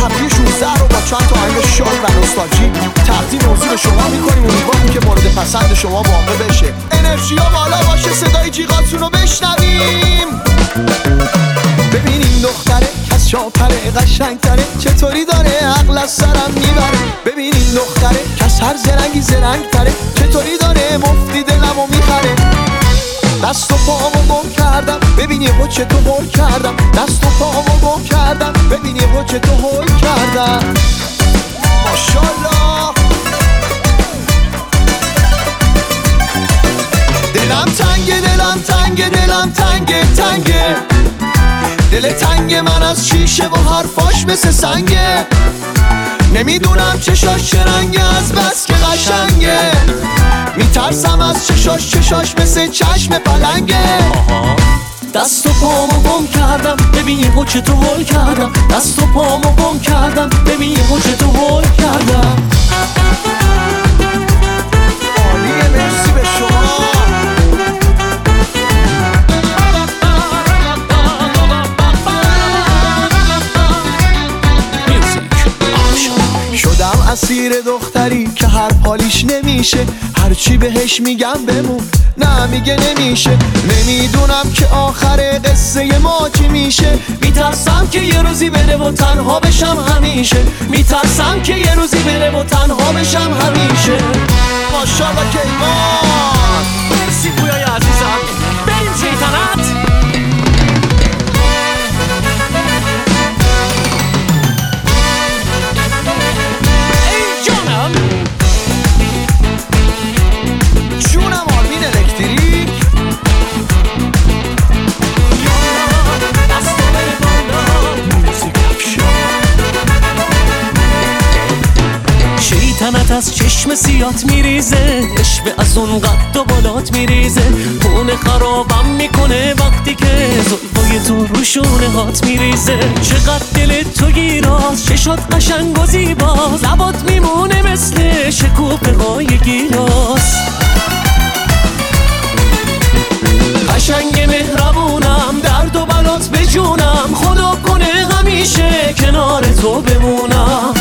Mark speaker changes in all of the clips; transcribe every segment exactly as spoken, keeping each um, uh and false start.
Speaker 1: هفته شانزده رو با چند تا آهنگ شاد و نوستالژی تقدیم موضوع شما میکنیم. امیدواریم که مورد پسند شما واقع بشه. انرژی ها بالا باشه، صدای جیغاتون رو بشنویم. ببین این دختره کس شاپره قشنگتره، چطوری داره عقل از سرم میبره. ببین این دختره کس هر زرنگی زرنگتره، چطوری داره مفتی دلمو میخره. دست و پامو گم کردم، ببین یه چه تو هول کردم. دست و پامو گم کردم، ببین یه چه تو هول کردم. ماشالله. دلم تنگه دلم تنگه دلم تنگه تنگه، دل تنگ من از شیشه و حرفاش مثل سنگه. نمیدونم چشاش چه رنگه از بس که قشنگه. میترسم از چشاش، چشاش مثل چشم پلنگه. دست و پامو گم کردم، ببین یه چه تو هول کردم. دست و پامو گم کردم، ببین یه چه تو هول کردم. عالیه، مرسی به شما. شدم اسیر دختری که هر پالیش نمیشه. هرچی بهش میگم بمون، نه میگه نمیشه. نمیدونم که آخر قصه ما چی میشه. میترسم که یه روزی بره و تنها بشم همیشه. میترسم که یه روزی بره و تنها بشم همیشه. ماشاءالله کیوان. مرسی پویای عزیزم. بریم شیطنت. تنت از چشم سیات میریزه، عشق از اون قد و بالات میریزه. خونه خرابم میکنه وقتی که زلفای تو رو شونه هات میریزه. چقدر دل تو گیراز، چشات قشنگ و زیباز. لبات میمونه مثل شکوفه های گیلاس. قشنگ مهربونم، درد و بلات به جونم. خدا کنه همیشه کنار تو بمونم.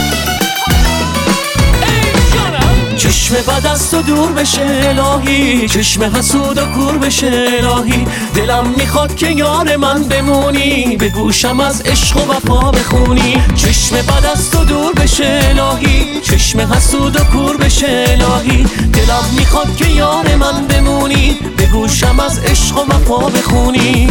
Speaker 1: چشم بد از تو دور بشه الهی، چشم حسود و کور بشه الهی. دلم میخواد که یار من بمونی، به گوشم از عشق و وفا بخونی. چشم بد از تو دور بشه الهی، چشم حسود و کور بشه الهی. دلم میخواد که یار من بمونی، به گوشم از عشق و وفا بخونی.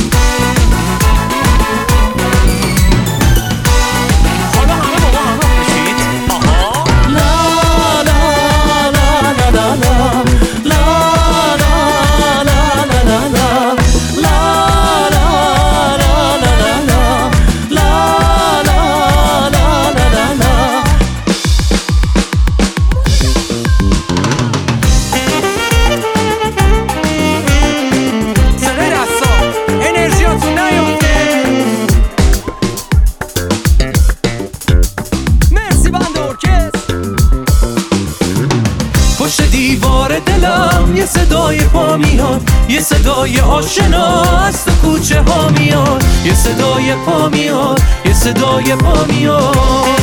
Speaker 1: یه صدای پا میاد، یه صدای آشنا از تو کوچه ها میاد. یه صدای پا میاد، یه صدای پا میاد.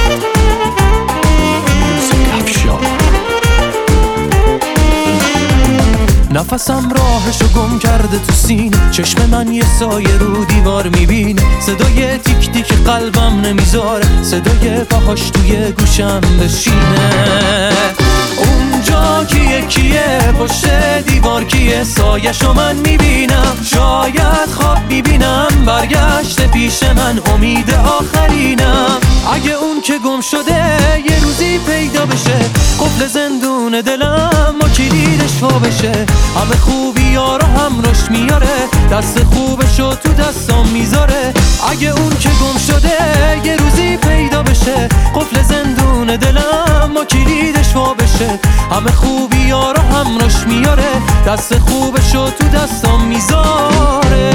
Speaker 1: نفسم راهشو گم کرده تو سینه، چشم من یه سایه رو دیوار میبینه. صدای تیک تیک قلبم نمیذاره، صدای پاهاش توی گوشم بشینه. اونجا کیه کیه پشت دیوار کیه، سایه‌شو من میبینم. شاید خواب میبینم برگشت پیش من، امید آخرینم. اگه اون که گم شده یه روزی پیدا بشه، قفل زندون دلم و کلیدش وا بشه. همه خوبی ها رو هم روش میاره، دست خوبشو تو دستام میذاره. اگه اون که گم شده یه روزی پیدا بشه، قفل زندون دلم و کلیدش وا بشه. همه خوبی ها رو هم روش میاره، دست خوبشو تو دستام میذاره.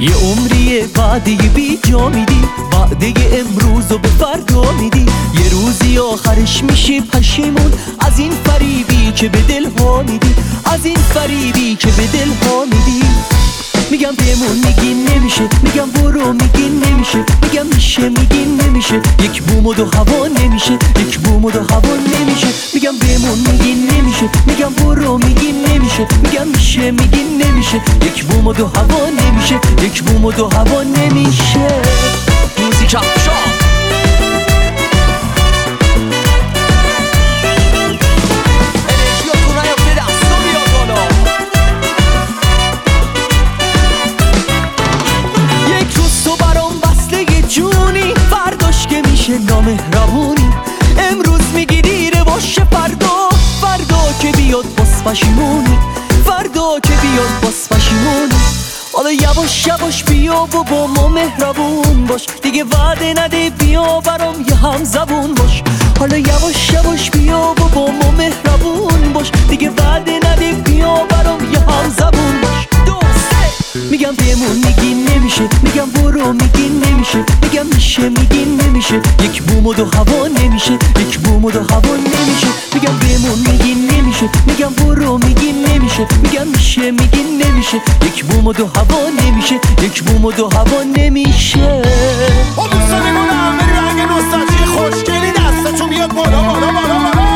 Speaker 1: یه عمریه وعده بی جا میدی، وعده امروز و به فردا میدی. یه روزی آخرش میشی پشیمون از این فریبی که به دل ها میدی، از این فریبی که به دل ها میدی. میگم بمون میگین نمیشه، میگم برو میگین نمیشه، میگم میشه میگین نمیشه. یک بوم و دو هوا نمیشه، یک بوم و دو هوا نمیشه. میگم بمون میگین نمیشه، میگم برو میگین نمیشه، میگم میشه میگین نمیشه. یک بوم و دو هوا نمیشه، یک بوم و دو هوا نمیشه. موزیک افشار نامهربونی. امروز میگی دیره باشه، فردا فردا که بیاد باز پشیمونی، فردا که بیاد باز پشیمونی. حالا یواش یواش بیا و با ما مهربون باش، دیگه وعده نده بیا برام یه هم زبون باش. حالا یواش یواش بیا و با ما مهربون باش، دیگه وعده نده بیا برام یه هم زبون باش. میگم بمون میگین نمیشه، میگم برو میگین نمیشه، میگم میشه میگین نمیشه. یک بوم و دو هوا نمیشه، یک بوم و دو هوا نمیشه. میگم بمون میگین نمیشه، میگم برو میگین نمیشه، میگم میشه میگین نمیشه. یک بوم و دو هوا نمیشه، یک بوم و دو هوا نمیشه.
Speaker 2: با دوستانمونم بری رنگ نوستالژی خوشگلی دستتون بیاد بالا بالا بالا بالا.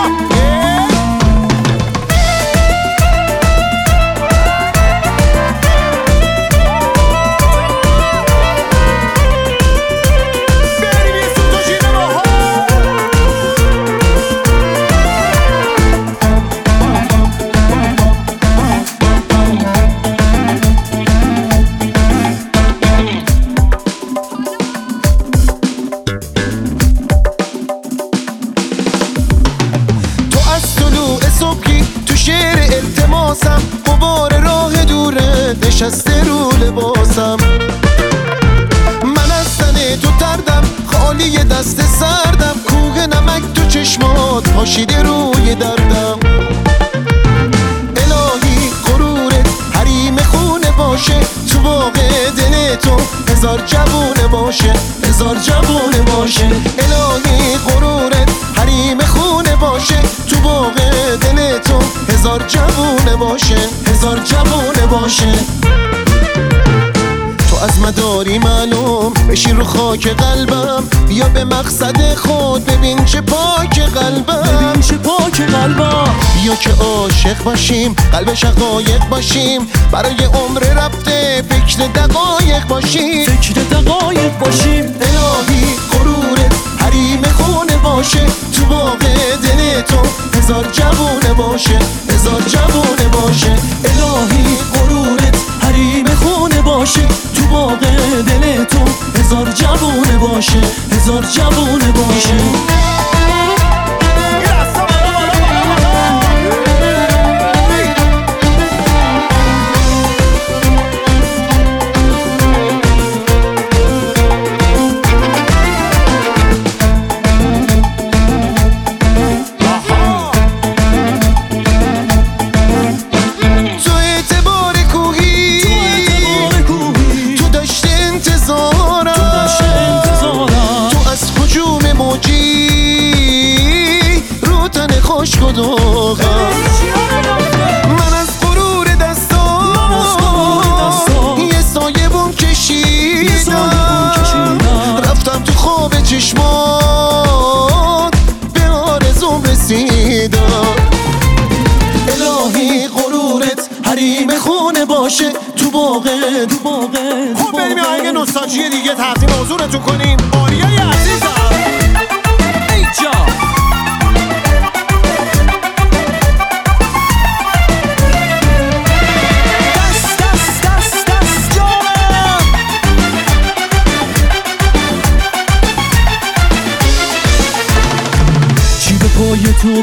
Speaker 2: غبار راه دوره نشسته رو لباسم. من از تن تو تردم، خالی دست سردم. کوه نمک تو چشمات پاشیده روی دردم. الهی غرورت حریم خونه باشه، تو باغ دل تو هزار جوونه باشه، هزار جوونه باشه. الهی غرورت حریم خونه باشه، تو باغ دل تو هزار جوونه باشه، هزار جوونه باشه. تو از مداری معلوم بشی رو خاک قلبم، بیا به مقصد خود ببین چه پاک قلبم،
Speaker 1: ببین چه پاک قلبم.
Speaker 2: بیا که عاشق باشیم، قلب شقایق باشیم، برای عمر رفته فکر دقایق باشیم،
Speaker 1: فکر دقایق باشیم.
Speaker 2: الهی غرورت حریم خونه باشه، تو باغ دل تو هزار جوونه باشه، هزار جوونه باشه.
Speaker 1: الهی غرورت حریم خونه باشه، تو باغ دل تو هزار جوونه باشه، هزار جوونه باشه.
Speaker 2: من از غرور دستان یه سایه بوم کشیدم، رفتم تو خواب چشمات به آرزوم رسیدم. الهی غرورت حریم خونه باشه، تو باغ تو باغ. خب بریم یه آهنگ نوستالژی دیگه تقدیم حضورتون کنیم. آریای عزیزم
Speaker 1: ای جا پای تو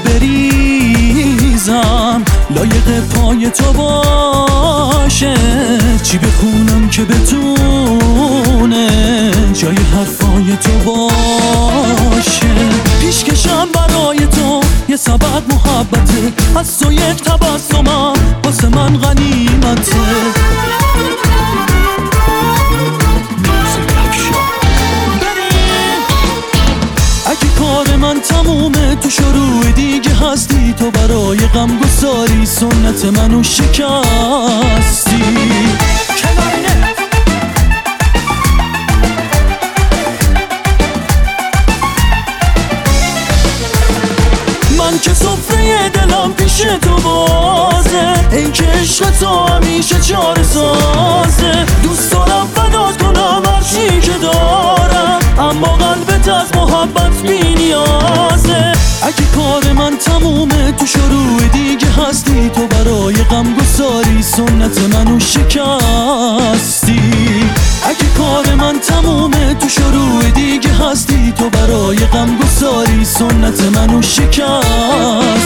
Speaker 1: بریزم، لایق پای تو باشه. چی بخونم که بتونه جای حرفای تو باشه. پیشکشم برای تو یه سبد محبته، از تو یک تبسمم واسه من غنیمته. سنت منو شکستی. من که سفره دلم پیش تو بازه، ای که عشق تو همیشه چاره سازه. دوست دارم فدات کنم هرچی که دارم، اما قلبت از محبت بی نیازه. اگه کار من تمومه تو شروع دیگه هستی، تو برای غم گساری سنت منو شکستی. اگه کار من تمومه تو شروع دیگه هستی، تو برای غم گساری سنت منو شکستی.